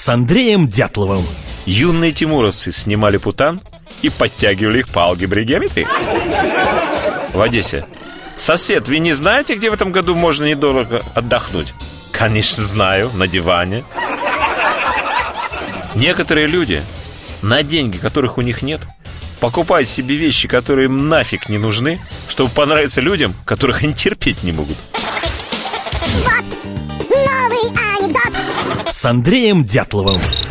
с Андреем Дятловым. Юные тимуровцы снимали путан и подтягивали их по алгебре и геометрии. В Одессе. Сосед, вы не знаете, где в этом году можно недорого отдохнуть? Конечно, знаю, на диване. Некоторые люди на деньги, которых у них нет, покупают себе вещи, которые им нафиг не нужны, чтобы понравиться людям, которых они терпеть не могут. Вот новый анекдот С Андреем Дятловым.